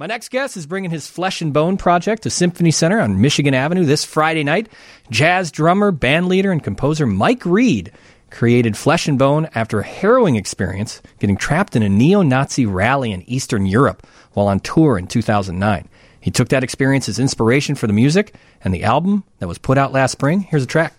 My next guest is bringing his Flesh and Bone project to Symphony Center on Michigan Avenue this Friday night. Jazz drummer, bandleader, and composer Mike Reed created Flesh and Bone after a harrowing experience getting trapped in a neo-Nazi rally in Eastern Europe while on tour in 2009. He took that experience as inspiration for the music and the album that was put out last spring. Here's a track.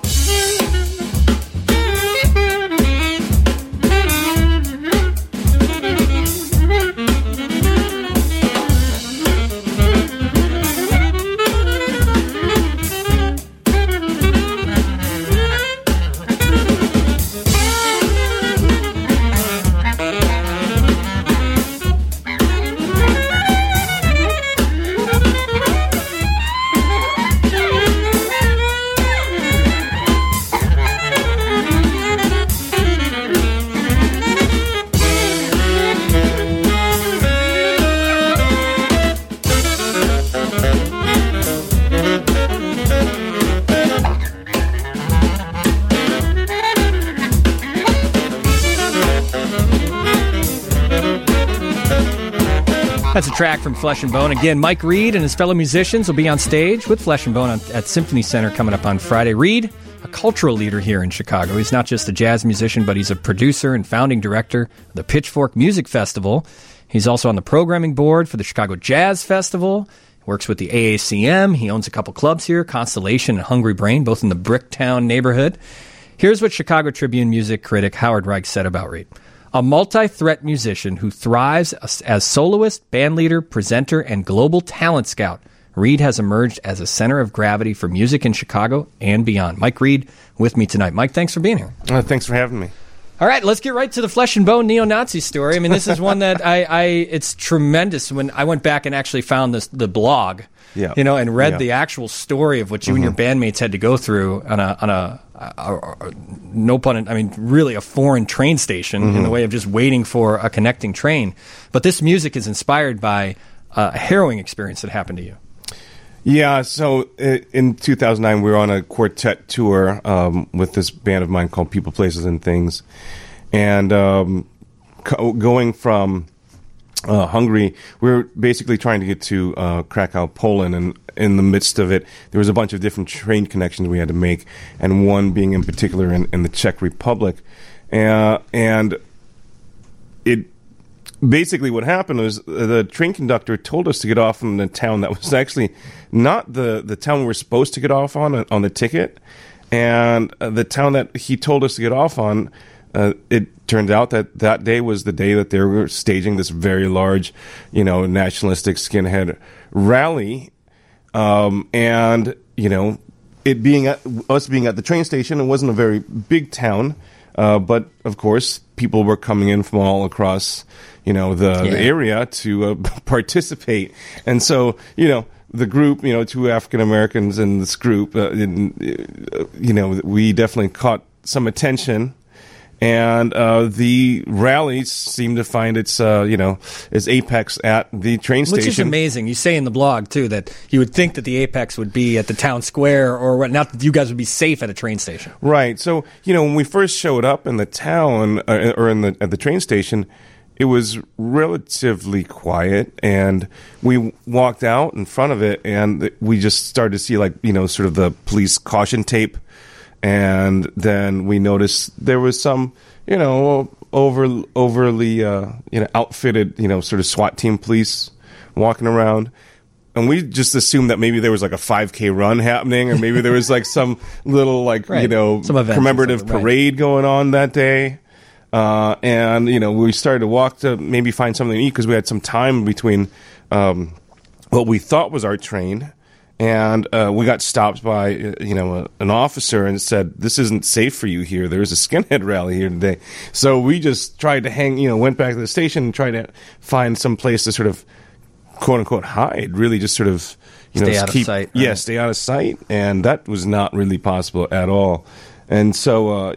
That's a track from Flesh and Bone. Again, Mike Reed and his fellow musicians will be on stage with Flesh and Bone at Symphony Center coming up on Friday. Reed, a cultural leader here in Chicago. He's not just a jazz musician, but he's a producer and founding director of the Pitchfork Music Festival. He's also on the programming board for the Chicago Jazz Festival. He works with the AACM. He owns a couple clubs here, Constellation and Hungry Brain, both in the Bricktown neighborhood. Here's what Chicago Tribune music critic Howard Reich said about Reed. A multi-threat musician who thrives as soloist, bandleader, presenter, and global talent scout, Reed has emerged as a center of gravity for music in Chicago and beyond. Mike Reed with me tonight. Mike, thanks for being here. Thanks for having me. All right, let's get right to the Flesh and Bone neo-Nazi story. I mean, this is one that it's tremendous. When I went back and actually found the blog, and read the actual story of what you and your bandmates had to go through on a no pun, I mean, really a foreign train station in the way of just waiting for a connecting train. But this music is inspired by a harrowing experience that happened to you. Yeah, so in 2009, we were on a quartet tour with this band of mine called People, Places, and Things. And going from Hungary, we were basically trying to get to Krakow, Poland, and in the midst of it, there was a bunch of different train connections we had to make, and one being in particular in the Czech Republic. And it basically what happened was the train conductor told us to get off in the town that was actually not the town we were supposed to get off on the ticket. And the town that he told us to get off on, it turned out that day was the day that they were staging this very large, nationalistic skinhead rally. And, it being us being at the train station, it wasn't a very big town. But of course, people were coming in from all across, the area to participate. And so, the group, two African Americans in this group, we definitely caught some attention. And the rally seemed to find its apex at the train station. Which is amazing. You say in the blog, too, that you would think that the apex would be at the town square, or not that you guys would be safe at a train station. Right. So, when we first showed up in the town, or at the train station, it was relatively quiet, and we walked out in front of it, and we just started to see, sort of the police caution tape. And then we noticed there was some, overly, outfitted, sort of SWAT team police walking around. And we just assumed that maybe there was like a 5K run happening, or maybe there was some little some commemorative parade going on that day. And we started to walk to maybe find something to eat because we had some time between what we thought was our train. And we got stopped by, an officer and said, "This isn't safe for you here. There's a skinhead rally here today." So we just tried to went back to the station and tried to find some place to sort of, quote unquote, hide. Really, just sort of, stay out of sight. Yeah, stay out of sight, and that was not really possible at all. And so,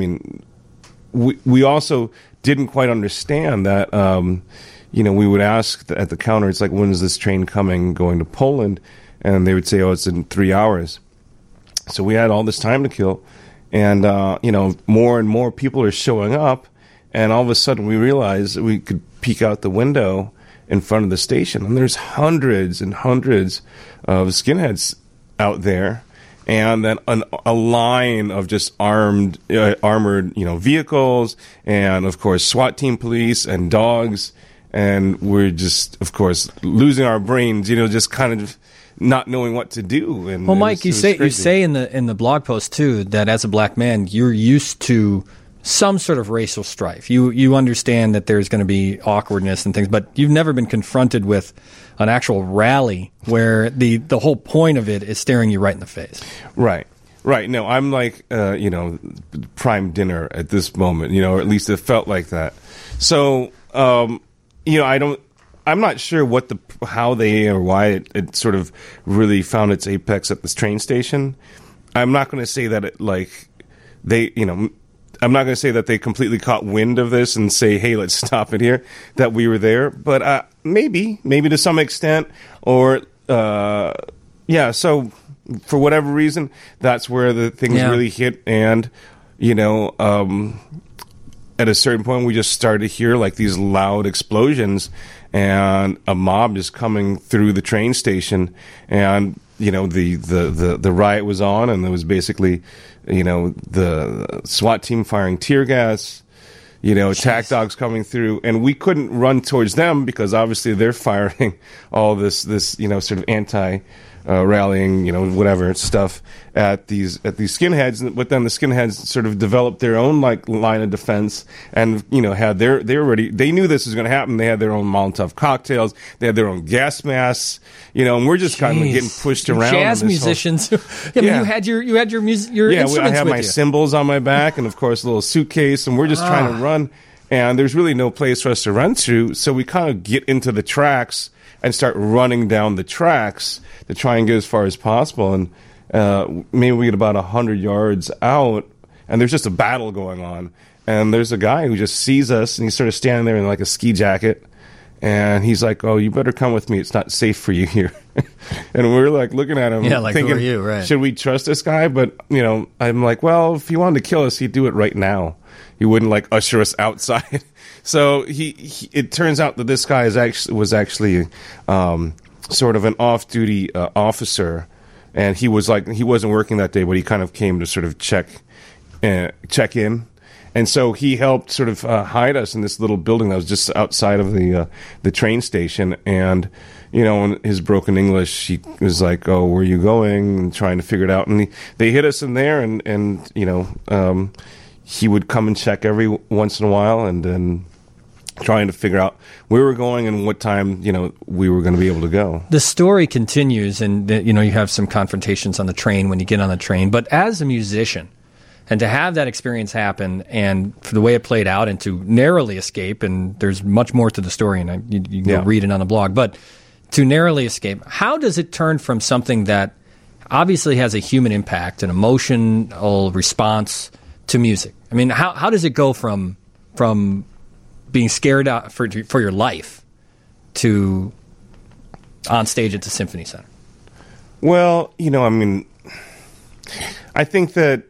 we also didn't quite understand that. We would ask at the counter, it's like, when is this train going to Poland? And they would say, "Oh, it's in 3 hours." So we had all this time to kill, and more and more people are showing up, and all of a sudden we realized we could peek out the window in front of the station, and there's hundreds and hundreds of skinheads out there, and then a line of just armored, vehicles, and of course SWAT team police and dogs, and we're just, of course, losing our brains, just kind of not knowing what to do. And well, Mike, you say in the blog post too that as a black man, you're used to some sort of racial strife. You understand that there's going to be awkwardness and things, but you've never been confronted with an actual rally where the whole point of it is staring you right in the face. Right. No, I'm like, prime dinner at this moment, or at least it felt like that. So, I'm not sure how they or why it sort of really found its apex at this train station. I'm not going to say that I'm not going to say that they completely caught wind of this and say, hey, let's stop it here, that we were there. But maybe to some extent, or, so for whatever reason, that's where the things really hit. And, at a certain point, we just started to hear like these loud explosions and a mob just coming through the train station. And, the riot was on, and there was basically, the SWAT team firing tear gas, attack dogs coming through, and we couldn't run towards them because obviously they're firing all this, sort of rallying, whatever stuff at these skinheads. But then the skinheads sort of developed their own like line of defense, and had they knew this was going to happen. They had their own Molotov cocktails, they had their own gas masks, and we're just kind of getting pushed around. Jazz musicians. You had your instruments I had with my you. cymbals on my back, and of course a little suitcase, and we're just trying to run. And there's really no place for us to run to, so we kind of get into the tracks and start running down the tracks to try and get as far as possible. And maybe we get about 100 yards out, and there's just a battle going on. And there's a guy who just sees us, and he's sort of standing there in like a ski jacket. And he's like, oh, you better come with me. It's not safe for you here. And we're like looking at him thinking, who are you? Right. Should we trust this guy? But, I'm like, well, if he wanted to kill us, he'd do it right now. He wouldn't like usher us outside. So it turns out that this guy was actually sort of an off-duty officer, and he wasn't working that day, but he kind of came to sort of check in, and so he helped sort of hide us in this little building that was just outside of the train station. And in his broken English, he was like, "Oh, where are you going?" and trying to figure it out. And they hid us in there, and he would come and check every once in a while, and then trying to figure out where we were going and what time, we were going to be able to go. The story continues, and, you have some confrontations on the train when you get on the train. But as a musician, and to have that experience happen, and for the way it played out, and to narrowly escape, and there's much more to the story, and you can go read it on the blog, but to narrowly escape, how does it turn from something that obviously has a human impact, an emotional response, to music? I mean, how does it go from being scared out for your life to on stage at the Symphony Center? Well, I think that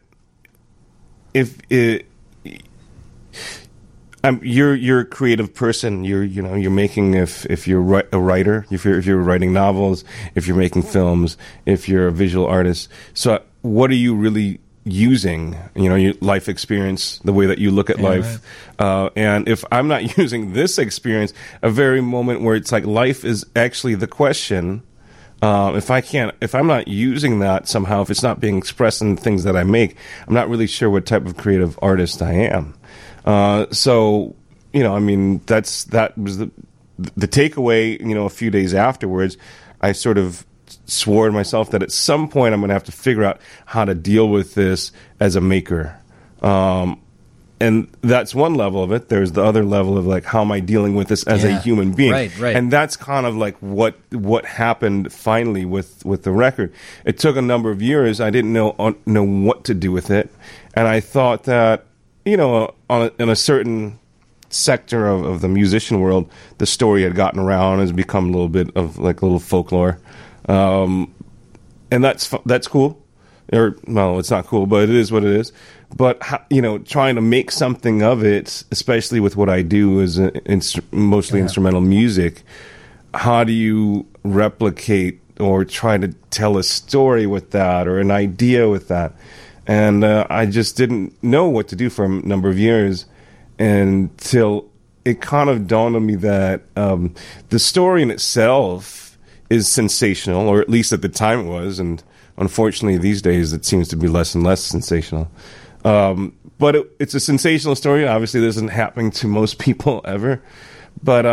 you're a creative person. You're making if you're a writer, if you're writing novels, if you're making films, if you're a visual artist. So what are you really using, your life experience, the way that you look at life. Right. And if I'm not using this experience, a very moment where it's like life is actually the question, if I'm not using that somehow, if it's not being expressed in things that I make, I'm not really sure what type of creative artist I am. So, that was the takeaway, a few days afterwards. I sort of swore to myself that at some point I'm going to have to figure out how to deal with this as a maker. And that's one level of it. There's the other level of like, how am I dealing with this as a human being? Right. And that's kind of like what happened finally with the record. It took a number of years. I didn't know what to do with it. And I thought that, in a certain sector of the musician world, the story had gotten around, has become a little bit of like a little folklore. And that's cool. Or, well, it's not cool, but it is what it is. But, trying to make something of it, especially with what I do is mostly instrumental music, how do you replicate or try to tell a story with that or an idea with that? And I just didn't know what to do for a number of years until it kind of dawned on me that the story in itself is sensational, or at least at the time it was, and unfortunately these days it seems to be less and less sensational. But it's a sensational story. Obviously, this isn't happening to most people ever. But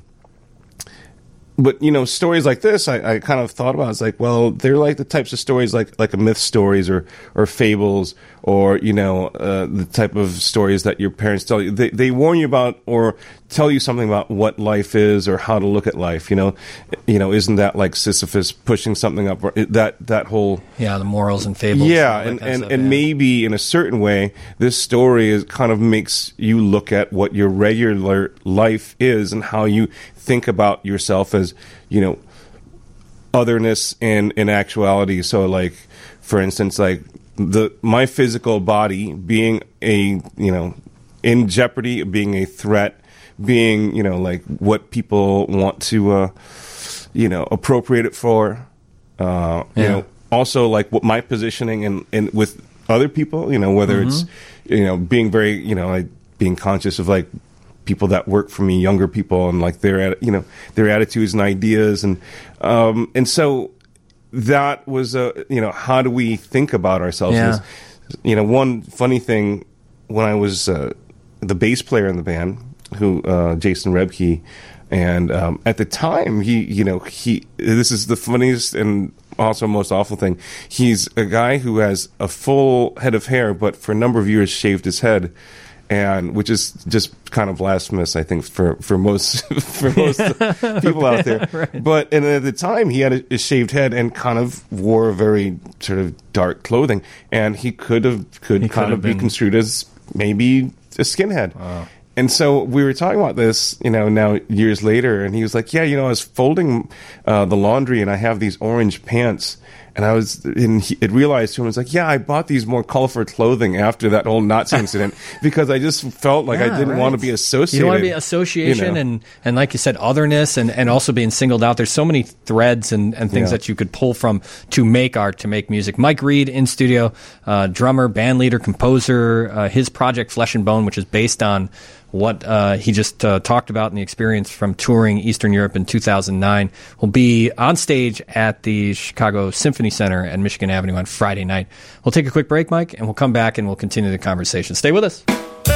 stories like this, I kind of thought about. It's like, well, they're like the types of stories like a myth stories or fables, or the type of stories that your parents tell you. They warn you about or tell you something about what life is or how to look at life. Isn't that like Sisyphus pushing something up? That whole the morals and fables. Yeah, and maybe in a certain way, this story kind of makes you look at what your regular life is and how you think about yourself as otherness in actuality. So, like, for instance, like my physical body being in jeopardy, being a threat, being like what people want to appropriate it for. Also like what my positioning and with other people, whether it's being very like being conscious of like people that work for me, younger people, and like their attitudes and ideas, and so that was how do we think about ourselves? Yeah. One funny thing, when I was the bass player in the band, who Jason Rebke, and at the time he this is the funniest and also most awful thing. He's a guy who has a full head of hair, but for a number of years shaved his head. And which is just kind of blasphemous, I think, for most people out there. Right. But at the time, he had a shaved head and kind of wore a very sort of dark clothing, and he could kind of be construed as maybe a skinhead. Wow. And so we were talking about this, now years later, and he was like, "Yeah, I was folding the laundry, and I have these orange pants." And it realized to him, I was like, yeah, I bought these more colorful clothing after that whole Nazi incident because I just felt like I didn't want to be associated. You don't want to be association and like you said, otherness and also being singled out. There's so many threads and things that you could pull from to make art, to make music. Mike Reed in studio, drummer, band leader, composer, his project Flesh and Bone, which is based on what he just talked about in the experience from touring Eastern Europe in 2009, will be on stage at the Chicago Symphony Center at Michigan Avenue on Friday night. We'll take a quick break, Mike, and we'll come back and we'll continue the conversation. Stay with us.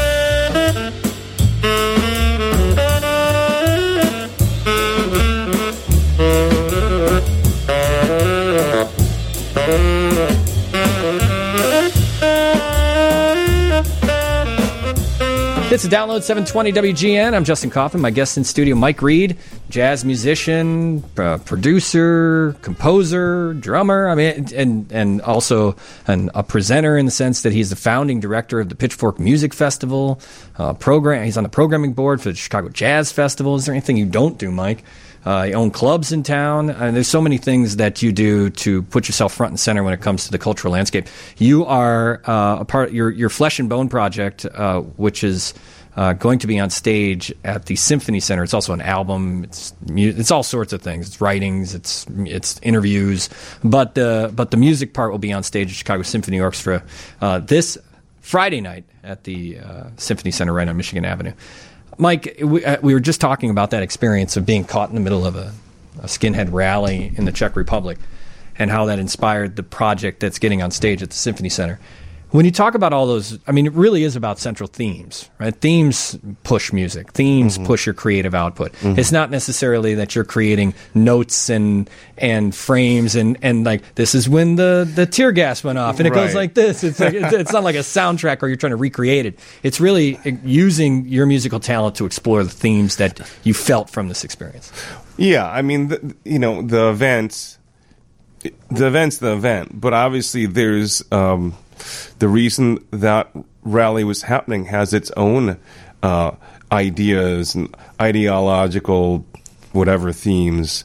It's a Download 720 WGN. I'm Justin Kaufman. My guest in studio, Mike Reed, jazz musician, producer, composer, drummer. I mean, and also a presenter in the sense that he's the founding director of the Pitchfork Music Festival program. He's on the programming board for the Chicago Jazz Festival. Is there anything you don't do, Mike? You own clubs in town. And there's so many things that you do to put yourself front and center when it comes to the cultural landscape. You are a part of your Flesh and Bone project, which is going to be on stage at the Symphony Center. It's also an album. It's all sorts of things. It's writings. It's interviews. But the music part will be on stage at Chicago Symphony Orchestra this Friday night at the Symphony Center right on Michigan Avenue. Mike, we were just talking about that experience of being caught in the middle of a skinhead rally in the Czech Republic and how that inspired the project that's getting on stage at the Symphony Center. When you talk about all those, I mean, it really is about central themes, right? Themes push music. Themes push your creative output. It's not necessarily that you're creating notes and frames and like, this is when the tear gas went off and it goes like this. It's like, it's not like a soundtrack or you're trying to recreate it. It's really using your musical talent to explore the themes that you felt from this experience. Yeah, I mean, the event's the event, but obviously there's the reason that rally was happening has its own ideas and ideological whatever themes.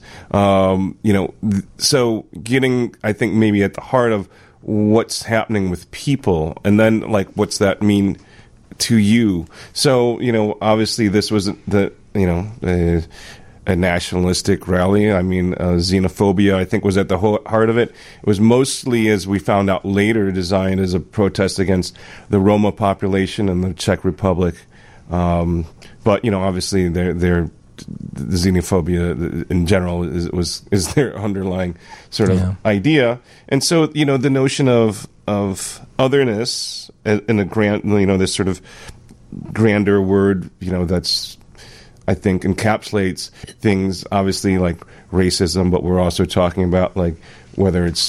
So getting, I think, maybe at the heart of what's happening with people, and then like what's that mean to you? So obviously this was a nationalistic rally. I mean, xenophobia, I think, was at the heart of it. It was mostly, as we found out later, designed as a protest against the Roma population in the Czech Republic. But, obviously, the xenophobia in general is their underlying sort of idea. And so, the notion of otherness in a grand, this sort of grander word, that's, I think, encapsulates things obviously like racism, but we're also talking about like whether it's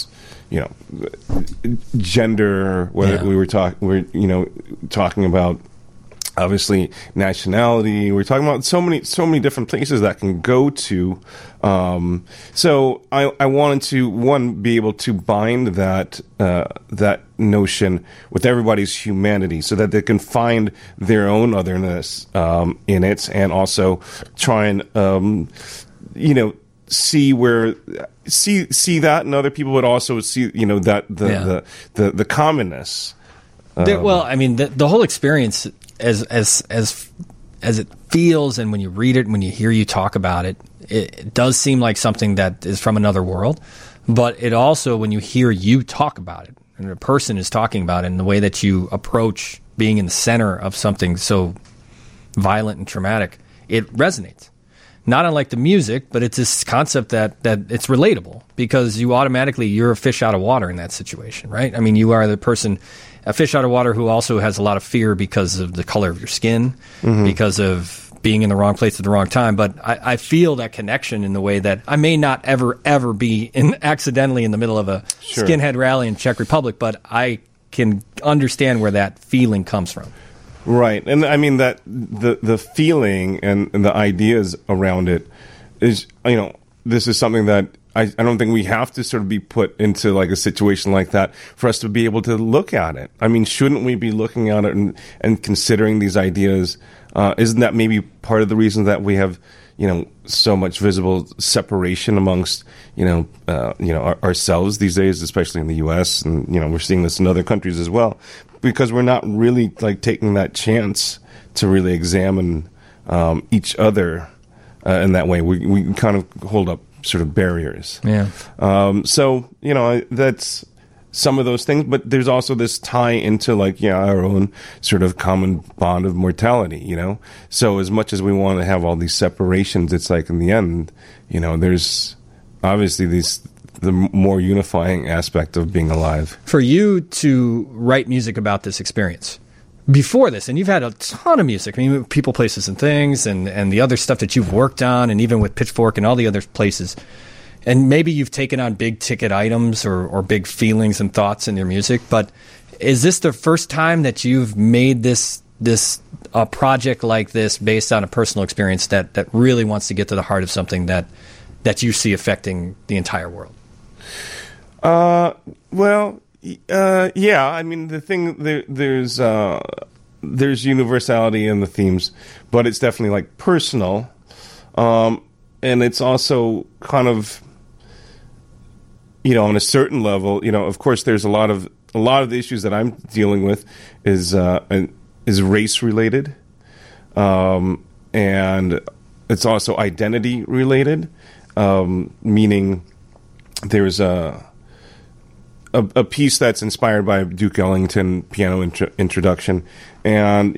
gender, whether we're talking about obviously nationality. We're talking about so many different places that can go to. So I wanted to be able to bind that notion with everybody's humanity, so that they can find their own otherness in it, and also try and see that in other people, but also see that the commonness. Well, I mean, the whole experience, as it feels, and when you read it, and when you hear you talk about it, it does seem like something that is from another world. But it also, when you hear you talk about it, and a person is talking about it, and the way that you approach being in the center of something so violent and traumatic, it resonates. Not unlike the music, but it's this concept that it's relatable, because you're a fish out of water in that situation, right? I mean, you are the person, a fish out of water, who also has a lot of fear because of the color of your skin, because of being in the wrong place at the wrong time. But I feel that connection in the way that I may not ever be accidentally in the middle of a skinhead rally in Czech Republic, but I can understand where that feeling comes from. Right. And I mean that the feeling and the ideas around it is, this is something that I don't think we have to sort of be put into like a situation like that for us to be able to look at it. I mean, shouldn't we be looking at it and considering these ideas? Isn't that maybe part of the reason that we have, so much visible separation amongst, ourselves these days, especially in the U.S. And, we're seeing this in other countries as well, because we're not really like taking that chance to really examine each other in that way. We kind of hold up sort of barriers. Yeah. So, that's some of those things, but there's also this tie into like, our own sort of common bond of mortality, So as much as we want to have all these separations, it's like in the end, there's obviously the more unifying aspect of being alive. For you to write music about this experience, before this, and you've had a ton of music, I mean, People, Places, and Things, and the other stuff that you've worked on, and even with Pitchfork and all the other places, and maybe you've taken on big ticket items or big feelings and thoughts in your music, but is this the first time that you've made this a project like this based on a personal experience that really wants to get to the heart of something that you see affecting the entire world? Yeah. I mean, the thing there's universality in the themes, but it's definitely like personal, and it's also kind of, on a certain level. Of course, there's a lot of the issues that I'm dealing with is race related, and it's also identity related, meaning there's a piece that's inspired by Duke Ellington piano introduction, and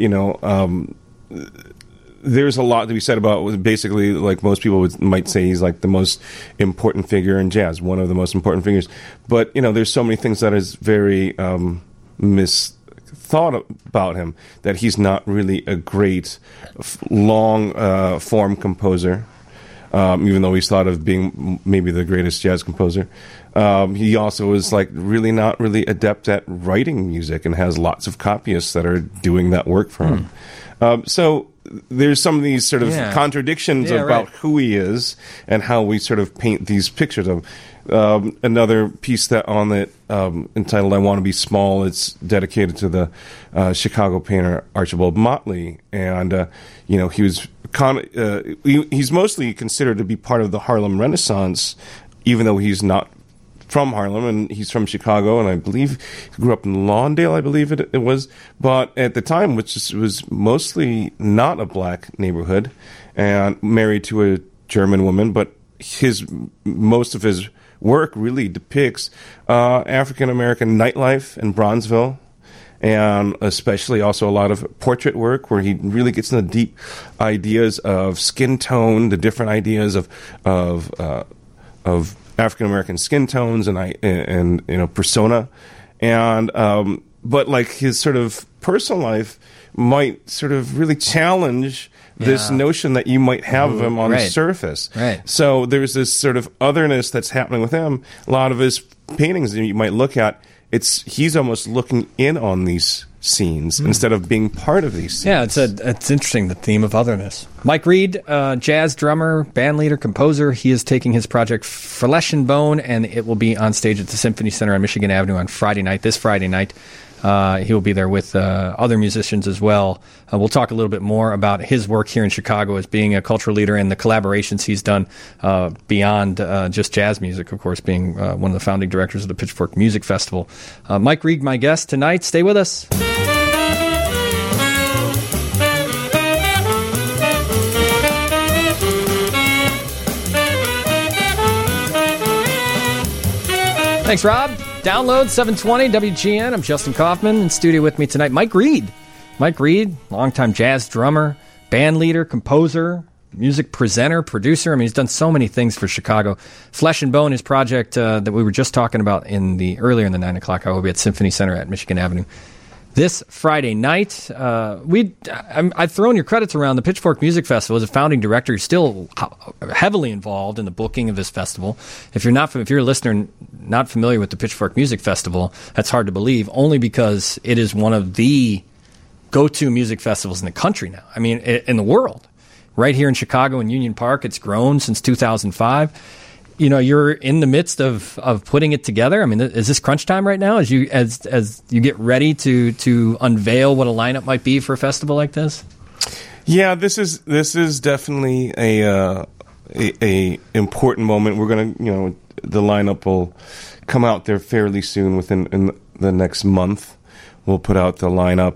there's a lot to be said about, basically, like most people might say, he's like the most important figure in jazz, one of the most important figures. But there's so many things that is very misthought about him, that he's not really a great long form composer. Even though he's thought of being maybe the greatest jazz composer. He also is like really not really adept at writing music, and has lots of copyists that are doing that work for him. So there's some of these sort of contradictions about who he is and how we sort of paint these pictures of him. Another piece that on it entitled "I Want to Be Small." It's dedicated to the Chicago painter Archibald Motley, and he was he's mostly considered to be part of the Harlem Renaissance, even though he's not from Harlem, and he's from Chicago, and I believe he grew up in Lawndale, I believe it was. But at the time, which was mostly not a black neighborhood, and married to a German woman, but most of his work really depicts African American nightlife in Bronzeville, and especially also a lot of portrait work where he really gets into deep ideas of skin tone, the different ideas of African American skin tones and persona, and but like his sort of personal life might sort of really challenge this notion that you might have of him on the surface. Right. So there's this sort of otherness that's happening with him. A lot of his paintings that you might look at, he's almost looking in on these scenes instead of being part of these scenes. Yeah, it's interesting, the theme of otherness. Mike Reed, jazz drummer, band leader, composer. He is taking his project Flesh and Bone, and it will be on stage at the Symphony Center on Michigan Avenue on this Friday night. He will be there with other musicians as well. We'll talk a little bit more about his work here in Chicago as being a cultural leader and the collaborations he's done beyond just jazz music, of course, being one of the founding directors of the Pitchfork Music Festival. Mike Reed, my guest tonight. Stay with us. Thanks, Rob. Download 720 WGN. I'm Justin Kaufman. In studio with me tonight, Mike Reed. Mike Reed, longtime jazz drummer, band leader, composer, music presenter, producer. I mean, he's done so many things for Chicago. Flesh and Bone, his project that we were just talking about earlier in the 9 o'clock hour, will be at Symphony Center at Michigan Avenue. This Friday night, I've thrown your credits around. The Pitchfork Music Festival as a founding director. You're still heavily involved in the booking of this festival. If you're a listener not familiar with the Pitchfork Music Festival, that's hard to believe, only because it is one of the go-to music festivals in the country now. I mean, in the world. Right here in Chicago in Union Park, it's grown since 2005. You know, you're in the midst of putting it together. I mean, is this crunch time right now as you get ready to unveil what a lineup might be for a festival like this? Yeah, this is definitely a important moment. We're gonna, the lineup will come out there fairly soon. In the next month, we'll put out the lineup.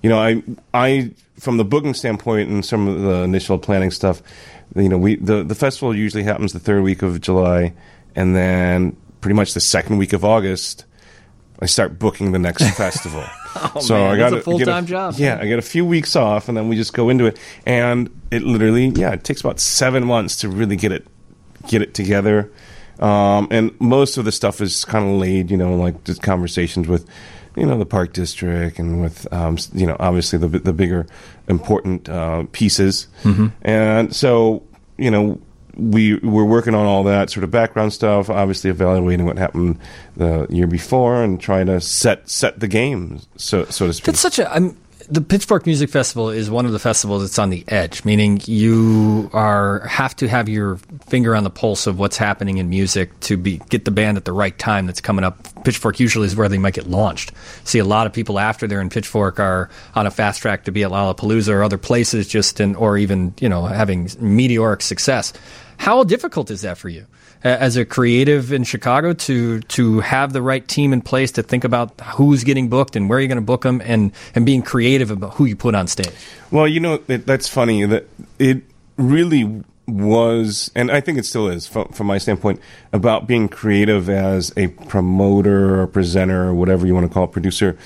I from the booking standpoint and some of the initial planning stuff. The festival usually happens the third week of July, and then pretty much the second week of August, I start booking the next festival. I got a full-time job. Yeah, I get a few weeks off, and then we just go into it, and it literally, it takes about 7 months to really get it together, and most of the stuff is kind of laid, like just conversations with, the Park District and with, obviously the bigger important pieces. Mm-hmm. And so, we're working on all that sort of background stuff, obviously evaluating what happened the year before and trying to set the game, so to speak. That's the Pitchfork Music Festival is one of the festivals that's on the edge, meaning you have to have your finger on the pulse of what's happening in music to get the band at the right time that's coming up. Pitchfork usually is where they might get launched. See, a lot of people after they're in Pitchfork are on a fast track to be at Lollapalooza or other places or even, having meteoric success. How difficult is that for you as a creative in Chicago to have the right team in place to think about who's getting booked and where you're going to book them and being creative about who you put on stage? Well, that's funny that it really was, and I think it still is from my standpoint, about being creative as a promoter or presenter or whatever you want to call it, producer.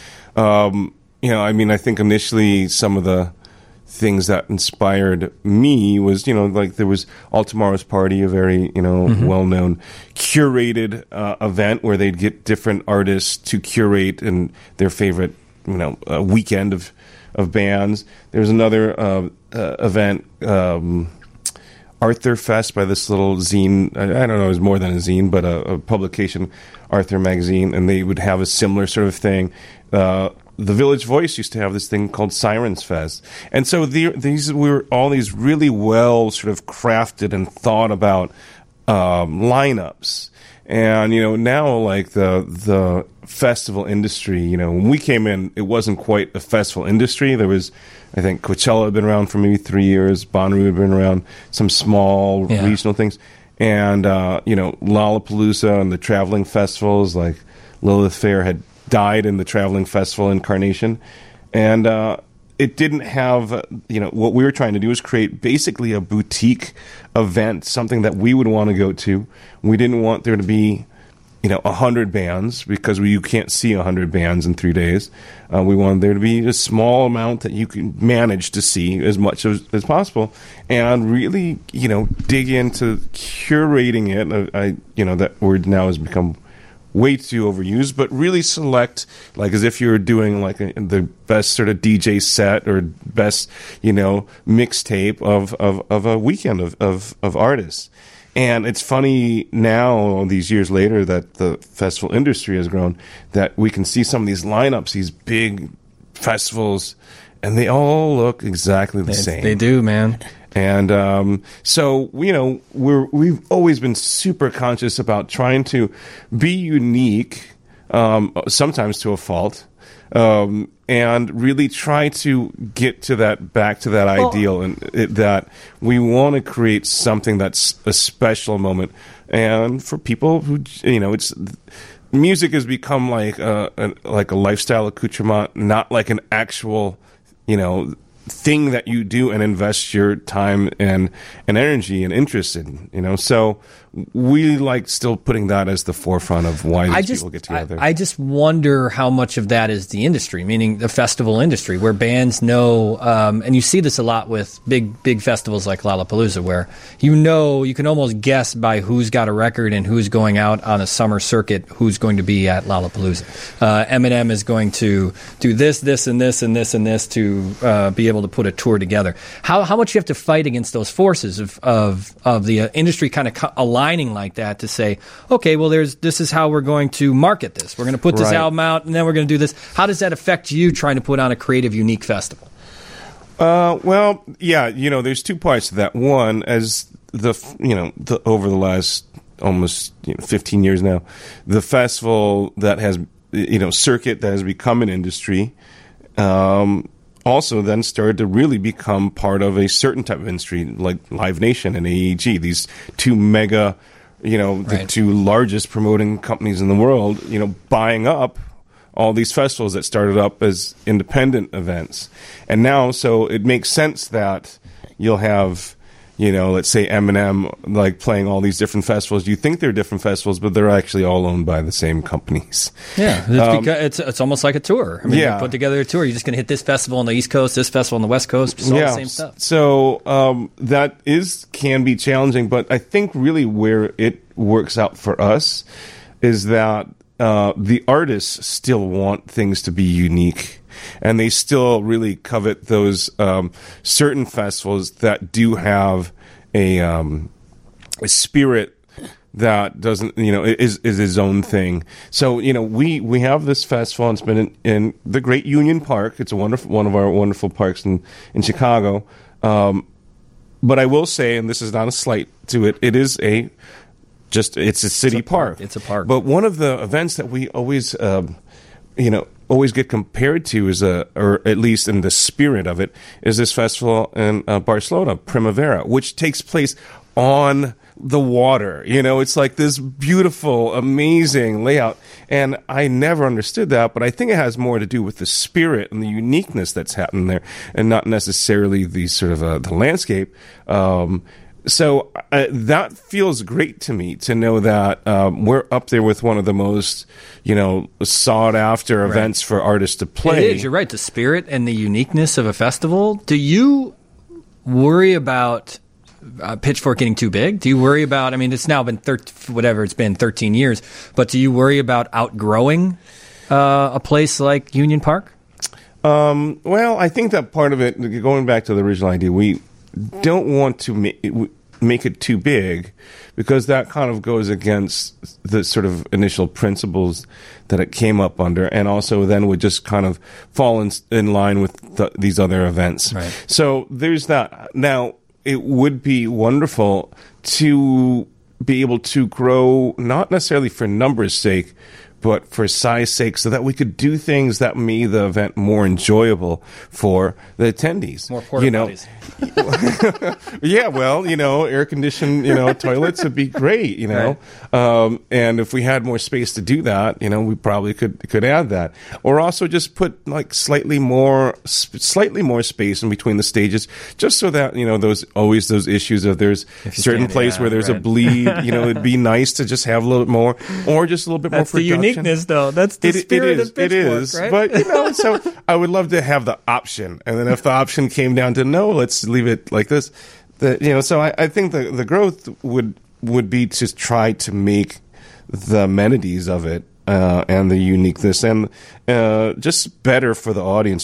I think initially some of the things that inspired me was, like there was All Tomorrow's Party, a very, mm-hmm. well-known curated event where they'd get different artists to curate and their favorite, weekend of bands. There was another event, Arthur Fest, by this little zine. I don't know, it was more than a zine, but a publication, Arthur Magazine, and they would have a similar sort of thing. The Village Voice used to have this thing called Sirens Fest. And so these were all these really well sort of crafted and thought about lineups. And, now like the festival industry, when we came in, it wasn't quite a festival industry. There was, I think Coachella had been around for maybe 3 years. Bonnaroo had been around, some small regional things. And, Lollapalooza and the traveling festivals like Lilith Fair had died in the traveling festival incarnation, and it didn't have, what we were trying to do is create basically a boutique event, something that we would want to go to. We didn't want there to be 100 bands, because you can't see 100 bands in 3 days. We wanted there to be a small amount that you can manage to see as much as possible, and really, dig into curating it. That word now has become way too overused, but really select, like as if you're doing like the best sort of DJ set or best, mixtape of a weekend of artists. And it's funny now, these years later, that the festival industry has grown, that we can see some of these lineups, these big festivals, and they all look exactly the same. They do, man. And so, we've always been super conscious about trying to be unique, sometimes to a fault, and really try to get to back to that ideal, and that we want to create something that's a special moment. And for people who, it's music has become like a lifestyle accoutrement, not like an actual, thing that you do and invest your time and energy and interest in, so we like still putting that as the forefront of why people get together. I just wonder how much of that is the industry, meaning the festival industry, where bands know, and you see this a lot with big festivals like Lollapalooza, where you can almost guess by who's got a record and who's going out on a summer circuit, who's going to be at Lollapalooza. Eminem is going to do this, and this, and this, and this to be able to put a tour together. How much you have to fight against those forces of the industry kind of aligning like that to say, okay, well, this is how we're going to market this. We're going to put this album out, and then we're going to do this. How does that affect you trying to put on a creative, unique festival? Well, yeah, there's two parts to that. One, as over the last almost 15 years now, the festival that has, circuit that has become an industry, also then started to really become part of a certain type of industry, like Live Nation and AEG, these two mega, the two largest promoting companies in the world, buying up all these festivals that started up as independent events. And now, so it makes sense that you'll have, let's say Eminem, like playing all these different festivals. You think they're different festivals, but they're actually all owned by the same companies. Yeah, it's almost like a tour. I mean, you put together a tour. You're just going to hit this festival on the East Coast, this festival on the West Coast, just all the same stuff. So that can be challenging, but I think really where it works out for us is that the artists still want things to be unique. And they still really covet those certain festivals that do have a spirit that doesn't, is its own thing. So, we have this festival, and it's been in the Great Union Park. It's one of our wonderful parks in Chicago. But I will say, and this is not a slight to it, it's a city park. It's a park. But one of the events that we always, always get compared to or at least in the spirit of it, is this festival in Barcelona, Primavera, which takes place on the water. It's like this beautiful, amazing layout. And I never understood that, but I think it has more to do with the spirit and the uniqueness that's happening there, and not necessarily the sort of the landscape. So that feels great to me, to know that we're up there with one of the most, sought after events for artists to play. It is. You're right. The spirit and the uniqueness of a festival. Do you worry about Pitchfork getting too big? Do you worry about? I mean, it's now been 13 years. But do you worry about outgrowing a place like Union Park? Well, I think that part of it, going back to the original idea, we don't want to make it too big, because that kind of goes against the sort of initial principles that it came up under, and also then would just kind of fall in line with these other events. Right. So there's that. Now, it would be wonderful to be able to grow, not necessarily for numbers' sake, but for size sake, so that we could do things that made the event more enjoyable for the attendees. More porta potties. Yeah, well, air conditioned, toilets would be great, Right. And if we had more space to do that, we probably could add that, or also just put like slightly more space in between the stages, just so that those issues of there's a certain place where there's a bleed, it'd be nice to just have a little bit more, or just a little bit That's more production. the uniqueness, though. That's the spirit of Pitchfork, it is, right? But so I would love to have the option, and then if the option came down to no, let's leave it like this. So I think the growth would be to try to make the amenities of it and the uniqueness and just better for the audience.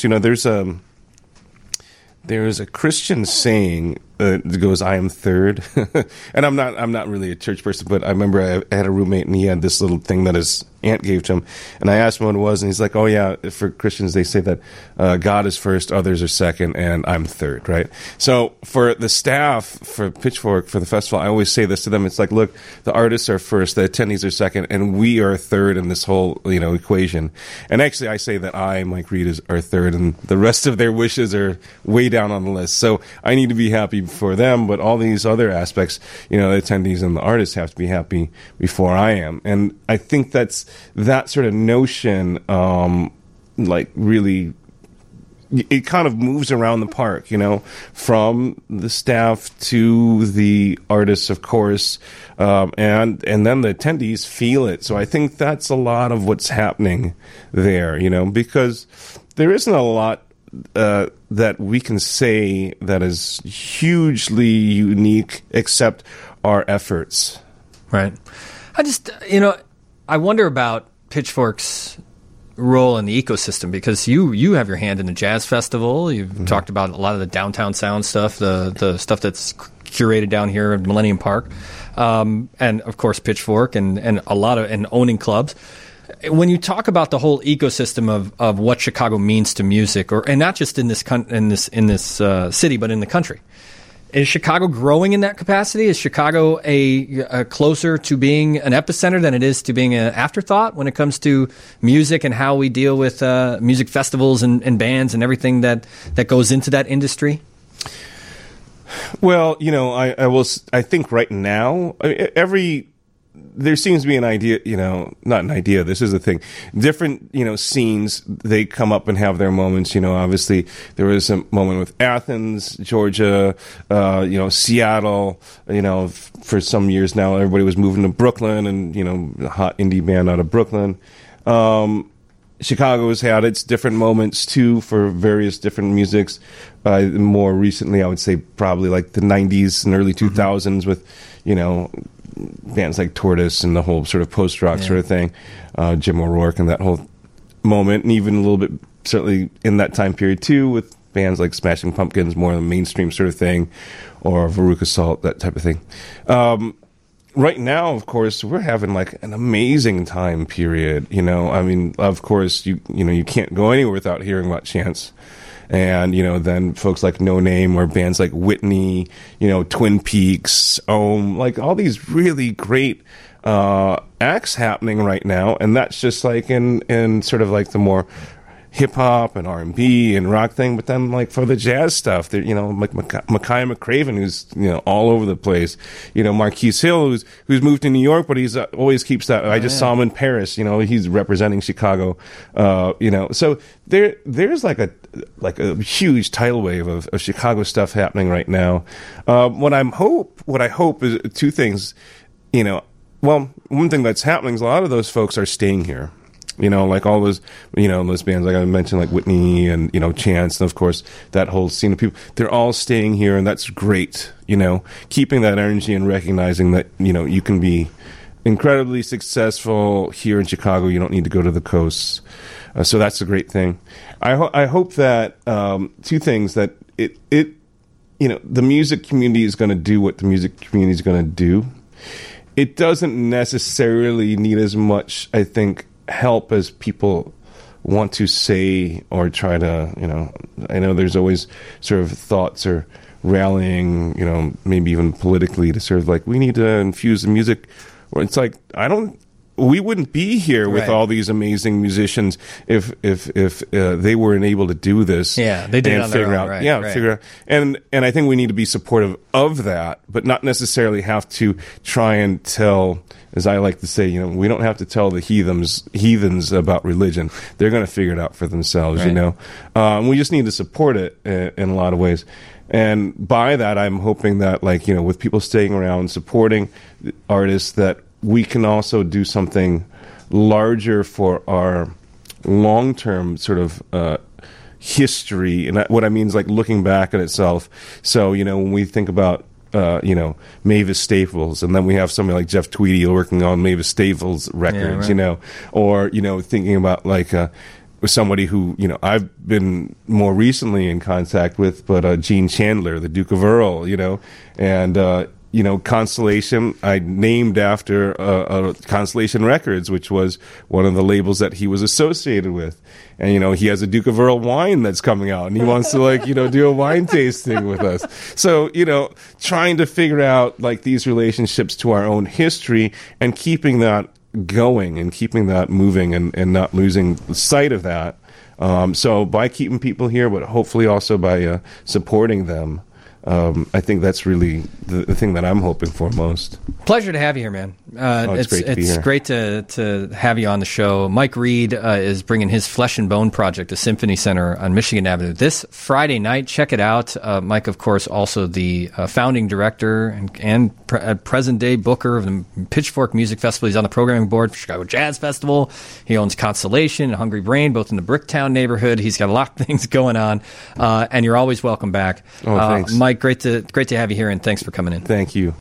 There's a Christian saying that goes, "I am third," and I'm not really a church person, but I remember I had a roommate and he had this little thing that his aunt gave to him, and I asked him what it was, and he's like, "Oh yeah, for Christians they say that God is first, others are second, and I'm third." Right? So for the staff for Pitchfork for the festival, I always say this to them. It's like, look, the artists are first, the attendees are second, and we are third in this whole equation. And actually, I say that Mike Reed, are third, and the rest of their wishes are way down on the list. So I need to be happy for them, but all these other aspects, the attendees and the artists have to be happy before I am. And I think that's that sort of notion, really, it kind of moves around the park, from the staff to the artists, of course, and then the attendees feel it. So I think that's a lot of what's happening there, because there isn't a lot that we can say that is hugely unique except our efforts. Right. I just, I wonder about Pitchfork's role in the ecosystem, because you have your hand in the jazz festival. You've talked about a lot of the downtown sound stuff, the stuff that's curated down here at Millennium Park, and of course Pitchfork and a lot of and owning clubs. When you talk about the whole ecosystem of what Chicago means to music, and not just in this city, but in the country, is Chicago growing in that capacity? Is Chicago a closer to being an epicenter than it is to being an afterthought when it comes to music and how we deal with music festivals and bands and everything that goes into that industry? Well, I think right now there seems to be an idea, not an idea, this is the thing. Different, scenes, they come up and have their moments. Obviously there was a moment with Athens, Georgia, Seattle, for some years now, everybody was moving to Brooklyn and, a hot indie band out of Brooklyn. Chicago has had its different moments too for various different musics. More recently, I would say probably like the 90s and early 2000s with, bands like Tortoise and the whole sort of post-rock sort of thing, Jim O'Rourke and that whole moment, and even a little bit certainly in that time period too with bands like Smashing Pumpkins, more of the mainstream sort of thing, or Veruca Salt, that type of thing. Right now, of course, we're having like an amazing time period. Of course, you can't go anywhere without hearing about Chance. And, then folks like No Name or bands like Whitney, Twin Peaks, like all these really great acts happening right now. And that's just like in sort of like the more hip-hop and R&B and rock thing. But then like for the jazz stuff, like Micaiah McCraven, who's, all over the place. Marquise Hill, who's moved to New York, but he's always keeps that. I just saw him in Paris, he's representing Chicago, So there's like a huge tidal wave of Chicago stuff happening right now. What I hope is two things. One thing that's happening is a lot of those folks are staying here. Like all those, those bands, like I mentioned, like Whitney and, Chance, and of course, that whole scene of people, they're all staying here, and that's great, keeping that energy and recognizing that, you can be incredibly successful here in Chicago. You don't need to go to the coast. So that's a great thing. I hope that two things, that the music community is going to do what the music community is going to do. It doesn't necessarily need as much, I think, help as people want to say or try to, I know there's always sort of thoughts or rallying, maybe even politically to sort of like, we need to infuse the music. Or it's like, I don't we wouldn't be here with Right. all these amazing musicians if they weren't able to do this. Yeah, they did it and on their figure own, out, right, yeah, right. figure out, and I think we need to be supportive of that, but not necessarily have to try and tell, as I like to say, we don't have to tell the heathens about religion. They're going to figure it out for themselves, Right. We just need to support it in a lot of ways. And by that, I'm hoping that, with people staying around, supporting artists, that we can also do something larger for our long-term sort of history. And what I mean is looking back at itself. So, when we think about Mavis Staples, and then we have somebody like Jeff Tweedy working on Mavis Staples records, Yeah, right. or, thinking about with somebody who, I've been more recently in contact with, but Gene Chandler, the Duke of Earl, and, Constellation, I named after Constellation Records, which was one of the labels that he was associated with. And, he has a Duke of Earl wine that's coming out, and he wants to, do a wine tasting with us. So, trying to figure out, these relationships to our own history and keeping that going and keeping that moving and not losing sight of that. So by keeping people here, but hopefully also by supporting them, I think that's really the thing that I'm hoping for most. Pleasure to have you here, man. It's great to be here. It's great to have you on the show. Mike Reed is bringing his Flesh and Bone project to Symphony Center on Michigan Avenue this Friday night. Check it out. Mike, of course, also the founding director and present-day booker of the Pitchfork Music Festival. He's on the programming board for Chicago Jazz Festival. He owns Constellation and Hungry Brain, both in the Bricktown neighborhood. He's got a lot of things going on, and you're always welcome back. Oh, thanks. Mike, great to have you here, and thanks for coming in. Thank you.